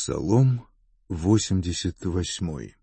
Псалом 88.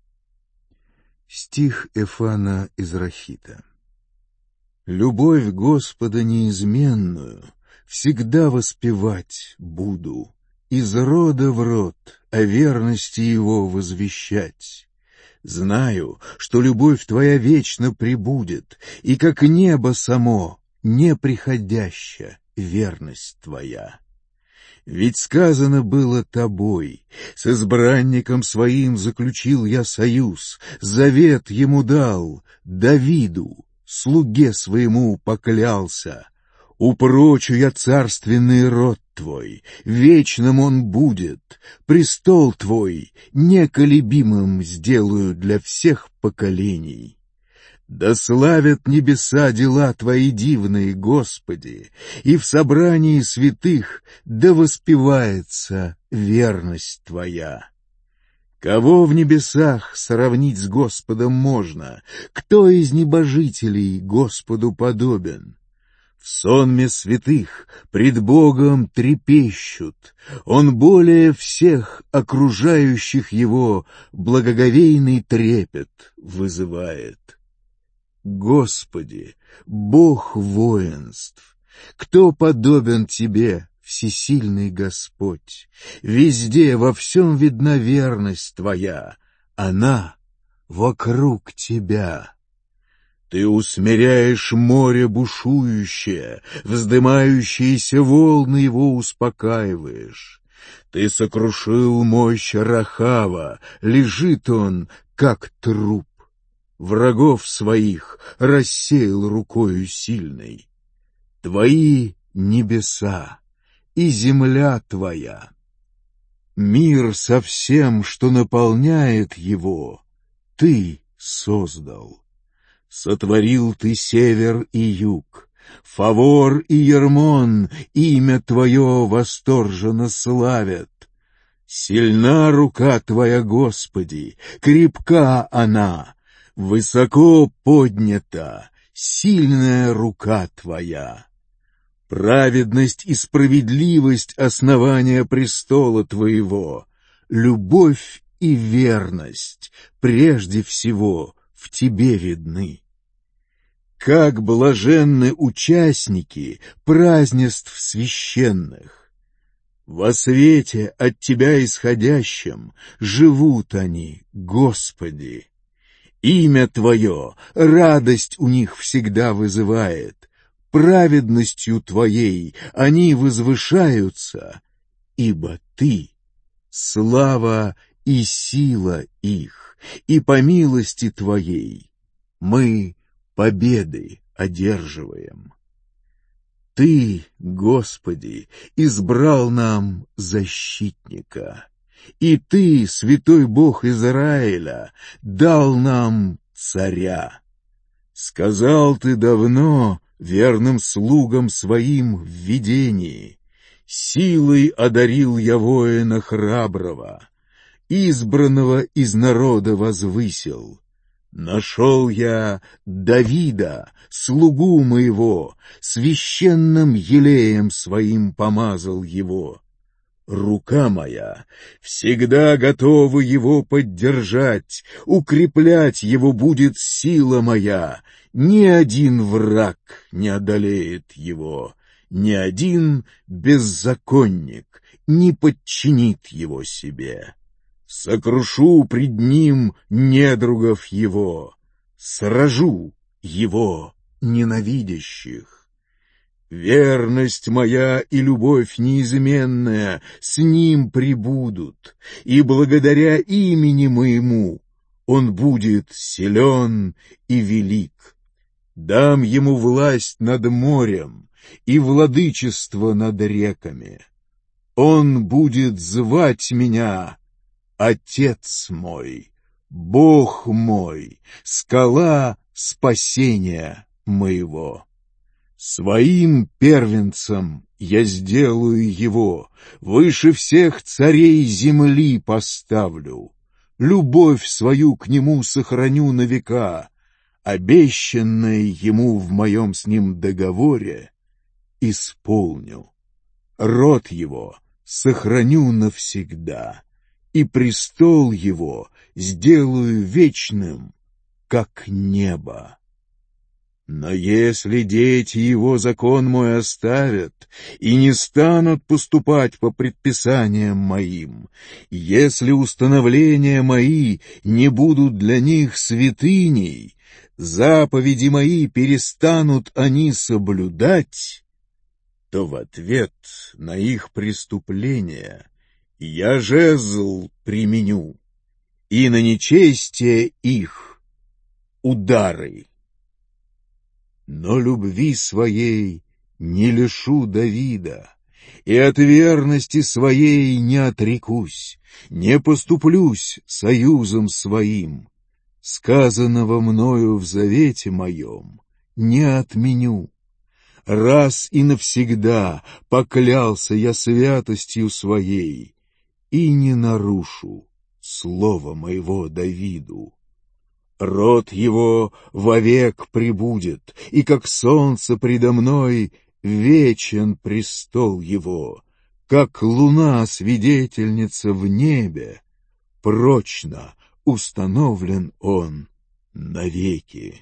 Стих Эфана из Рахита. «Любовь Господа неизменную всегда воспевать буду, из рода в род о верности Его возвещать. Знаю, что любовь Твоя вечно пребудет, и как небо само, неприходяща верность Твоя. Ведь сказано было Тобой, с избранником своим заключил я союз, завет ему дал, Давиду, слуге своему поклялся. Упрочу я царственный род Твой, вечным он будет, престол Твой неколебимым сделаю для всех поколений. Да славят небеса дела Твои дивные, Господи, и в собрании святых да воспевается верность Твоя. Кого в небесах сравнить с Господом можно? Кто из небожителей Господу подобен? В сонме святых пред Богом трепещут, Он более всех окружающих Его благоговейный трепет вызывает. Господи, Бог воинств, кто подобен Тебе, всесильный Господь? Везде, во всем видна верность Твоя, она вокруг Тебя. Ты усмиряешь море бушующее, вздымающиеся волны его успокаиваешь. Ты сокрушил мощь Рахава, лежит он, как труп. Врагов своих рассеял рукою сильной. Твои небеса и земля Твоя. Мир со всем, что наполняет его, Ты создал. Сотворил Ты север и юг, Фавор и Ермон, имя Твое восторженно славят. Сильна рука Твоя, Господи, крепка она, высоко поднята, сильная рука Твоя. Праведность и справедливость — основания престола Твоего, любовь и верность прежде всего в Тебе видны. Как блаженны участники празднеств священных! Во свете от Тебя исходящем живут они, Господи. Имя Твое радость у них всегда вызывает, праведностью Твоей они возвышаются, ибо Ты — слава и сила их, и по милости Твоей мы победы одерживаем. Ты, Господи, избрал нам защитника, и Ты, святой Бог Израиля, дал нам царя. Сказал Ты давно верным слугам Своим в видении: силой одарил я воина храброго, избранного из народа возвысил. Нашел я Давида, слугу моего, священным елеем своим помазал его. Рука моя всегда готова его поддержать, укреплять его будет сила моя. Ни один враг не одолеет его, ни один беззаконник не подчинит его себе. Сокрушу пред ним недругов его, сражу его ненавидящих. Верность моя и любовь неизменная с ним пребудут, и благодаря имени моему он будет силен и велик. Дам ему власть над морем и владычество над реками. Он будет звать меня Отец мой, Бог мой, скала спасения моего. Своим первенцем я сделаю его, выше всех царей земли поставлю. Любовь свою к нему сохраню на века, обещанное ему в моем с ним договоре исполню. Род его сохраню навсегда, и престол его сделаю вечным, как небо. Но если дети его закон мой оставят и не станут поступать по предписаниям моим, если установления мои не будут для них святыней, заповеди мои перестанут они соблюдать, то в ответ на их преступления я жезл применю, и на нечестие их удары. Но любви своей не лишу Давида, и от верности своей не отрекусь, не поступлюсь союзом своим. Сказанного мною в завете моем не отменю. Раз и навсегда поклялся я святостью своей, и не нарушу слова моего Давиду. Род его вовек пребудет, и как солнце предо мной вечен престол его, как луна свидетельница в небе, прочно установлен он навеки.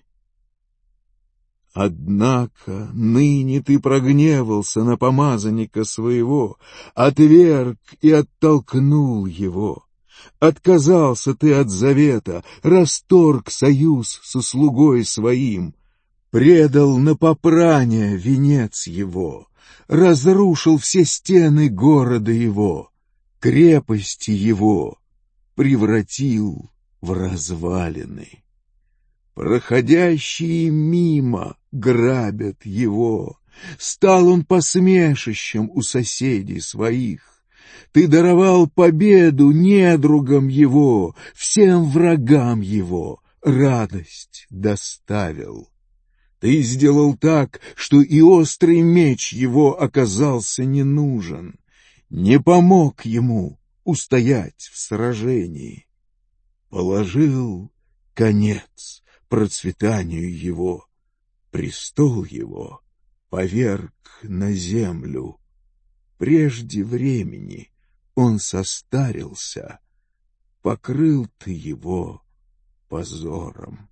Однако ныне ты прогневался на помазанника своего, отверг и оттолкнул его. Отказался ты от завета, расторг союз со слугой своим, предал на попрание венец его, разрушил все стены города его, крепости его превратил в развалины. Проходящие мимо грабят его, стал он посмешищем у соседей своих. Ты даровал победу недругам его, всем врагам его радость доставил. Ты сделал так, что и острый меч его оказался не нужен, не помог ему устоять в сражении. Положил конец процветанию его, престол его поверг на землю. Прежде времени он состарился, покрыл ты его позором.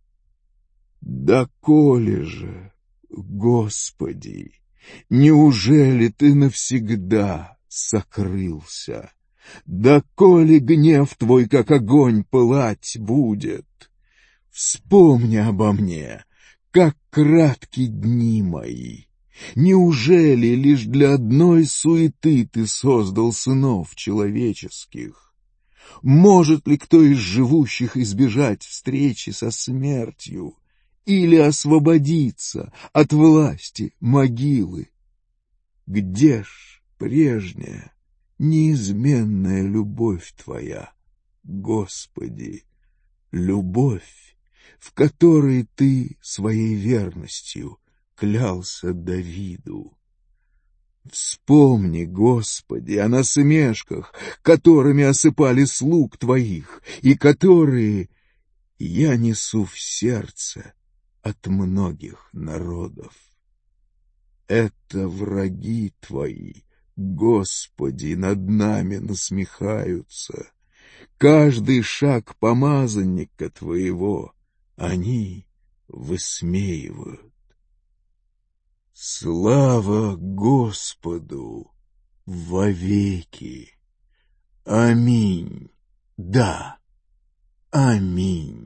Доколе же, Господи, неужели ты навсегда сокрылся? Доколе гнев твой, как огонь, пылать будет? Вспомни обо мне, как кратки дни мои. Неужели лишь для одной суеты ты создал сынов человеческих? Может ли кто из живущих избежать встречи со смертью или освободиться от власти могилы? Где ж прежняя, неизменная любовь твоя, Господи, любовь, в которой ты своей верностью клялся Давиду? Вспомни, Господи, о насмешках, которыми осыпали слуг Твоих, и которые я несу в сердце от многих народов. Это враги Твои, Господи, над нами насмехаются. Каждый шаг помазанника Твоего они высмеивают. Слава Господу вовеки! Аминь. Да, аминь.